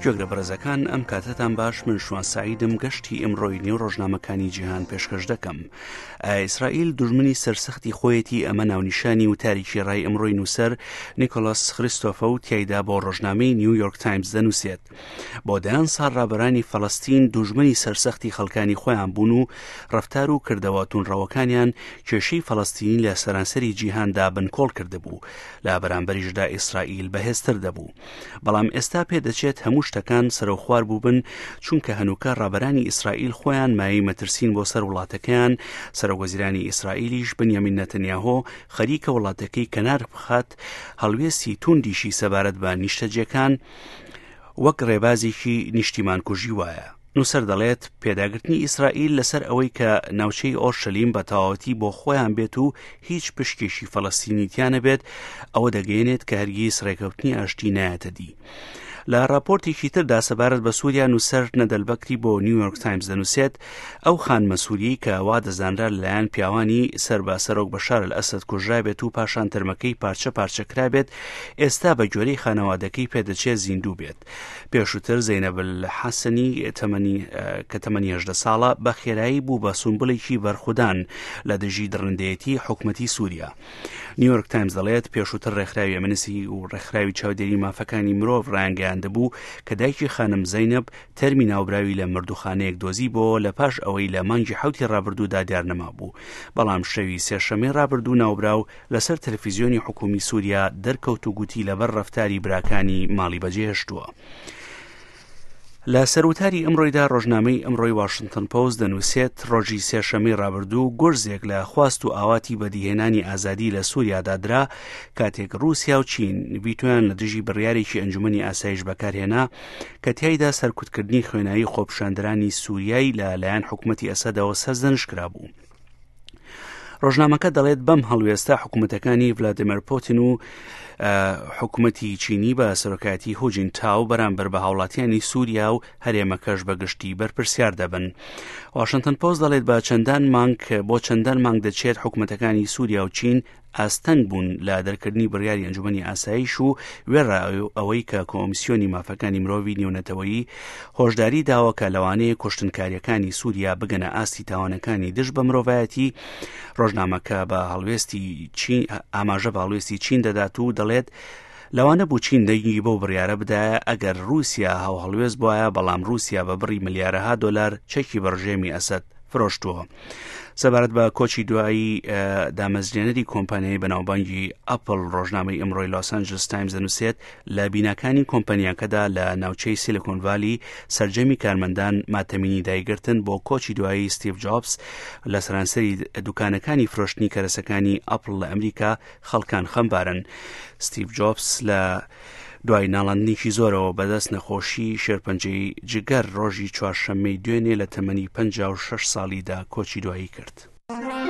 گوێگرە بەڕێزەکان ئەم کاتتان باش، من شوان سعیدم گەشتی ئەمڕۆی نێو ڕۆژنامەکانی جیهان پێشکەش دەکەم. ئیسرائیل دوژمنی سەرسەختی خۆیەتی، ئەمە ناونیشانی و تاریکی ڕای ئەمڕۆی نووسەر نیکۆلاس خریستۆفە و تیایدا بۆ ڕۆژنامەی نیویۆرک تایمز دەنووسێت. بۆ دەیان ساڵ ڕابەرانی فەڵەستین دوژمنی سەرسەختی خەڵکانی خۆیان بوون و ڕەفتار و کردەوە توونڕەوەکانیان کێشەی فەڵەستین لە سەرانسەری جیهاندا بنکۆڵ کردبوو، لە بەرامبەریشدا ئیسرائیل بەهێزتر دەبوو. بەڵام ئێستا پێدەچێت هەموو شتەکان سەرۆخوار بووبن، چونکە هەنووکە ڕابەرانی ئیسرائیل خۆیان مایەی مەترسین بۆ سەر وڵاتەکەیان. سەرۆکوەزیرانی ئیسرائیلیش بنیامین نەتەنیاهۆ خەریکە وڵاتەکەی کەنار بخات هەڵوێستی توندیشی سەبارەت بە نیشتەجیەکان وەک ڕێبازێکی نیشتیمانکوژی وایە. نووسەر دەڵێت پێداگرتنی ئیسرائیل لەسەر ئەوەی کە ناوچەی ئۆرشەلیم بە تەواوەتی بۆ خۆیان بێت و هیچ پشکێکی فەڵەستینیتیانە بێت، ئەوە دەگەیەنێت کە هەرگیز ڕێکەوتنی ئاشتی نایەتە دی. لە راپۆرتێکی تردا سەبارەت بە سووریا نووسەر نەدەلبەکری بۆ نیویۆرک تایمز دەنووسێت ئەو خانمە سووریەی کە وا دەزانرا لەلایەن پیاوانی سەرباسەرۆک بەشار الئەسەد کوژرابێت و پاشان تەرمەکەی پارچە پارچەکرابێت، ئێستا بە گوێرەی خانەوادەکەی پێدەچێت زیندوو بێت. پێشووتر زەینەب الحەسەنی کە تەمەنی 18 ساڵە بە خێرایی بوو بە سومبڵێکی بەرخودان لە دژی دڕندەیەتی حکومەتی سووریا. نیویۆرک تایمز دەڵێت پێشووتر ڕێکخراوی ئەمنسی و ڕێکخراوی چاودێری مافەکانی مرۆڤ ڕایانگەیاندەبوو کە دایکی خانم زەینەب تەرمی ناوبراوی لە مردوخانەیەک دۆزی بۆ لە پاش ئەوەی لە مانگی 7 ڕابردوودا دیار نەما بوو. بەڵام شەوی سێشەمەی ڕابردوو ناوبراو لەسەر تەلەڤیزیۆنی حکومی سووریا دەرکەوت و گوتی لەبەر ڕەفتاری براکانی ماڵی بەجێهێشتووە. لە سەروتاری ئەمڕۆیدا ڕۆژنامەی ئەمڕۆی واشنگتن پۆست دەنووسێت ڕۆژی سێشەمەی ڕابردوو گورزێک لە خواست و ئاواتی بەدیهێنانی ئازادی لە سووریادا درا، کاتێک رووسیا و چین بیتویان لە دژی بڕیارێکی ئەنجومەنی ئاسایش بەکارهێنا کە تیایدا سەرکوتکردنی خوێنایی خۆپیشاندەرانی سووریایی لە لایەن حکومەتی ئەسەدەوە سەرزەنشکرا بوو. ڕۆژنامەکە دەڵێت بەم هەڵوێستا حکومەتەکانی ڤلادیمیر پۆتین و حکومەتی چینی بە سەرۆکایەتی هو جینتاو بەرامبەر بە هاوڵاتیانی سووریا و هەرێمەکەش بەگشتی بەرپرسیار دەبن. واشنگتن پۆست دەڵێت بۆ چەندان مانگ دەچێت حکومەتەکانی سووریا و چین ئاستەنگ بوون لە دەرکردنی بڕیاری ئەنجومەنی ئاسایش و وێڕا ئەوەی کە کۆمیسیۆنی مافەکانی مرۆڤی نێونەتەوەیی هۆشداری داوە کە لەوانەیە کوشتنکاریەکانی سووریا بگەنە ئاستی تاوانەکانی دژ بە مرۆڤایەتی. ڕۆژنامەکە بە ئاماژە بە هەڵوێستی چین دەدات و دەڵێت لەوانە بوو چین دەنگی بۆ بڕیارە بدایە ئەگەر رووسیا هەڵوێست بواە، بەڵام رووسیا بە بڕی ملیارەها دۆلار چەکی بەڕژێمی ئەسەد فرۆشتووە. سەبارەت بە کۆچی دوایی دامەزرێنەری کۆمپانیای بەناوبانگی ئەپڵ ڕۆژنامەی ئەمڕۆی لۆس ئەنجلس تایمز دەنووسێت لە بیناکانی کۆمپانیاکەدا لە ناوچەی سیلیکۆن ڤالی سەرجەمی کارمەندان ماتەمینی دایگرتن بۆ کۆچی دوایی ستیڤ جۆبس لە سەرانسەری دوکانەکانی فرۆشتنی کەرەسەکانی ئەپڵ لە ئەمریکا خەڵکان خەمبارن. ستیڤ جۆبس لە دوای ناڵاندنێکی زۆرەوە بەدەست نەخۆشی شێرپەنجەی جگەر ڕۆژی چوارشەممەی دوێنێ لە تەمەنی 56 ساڵیدا کۆچی دوایی کرد.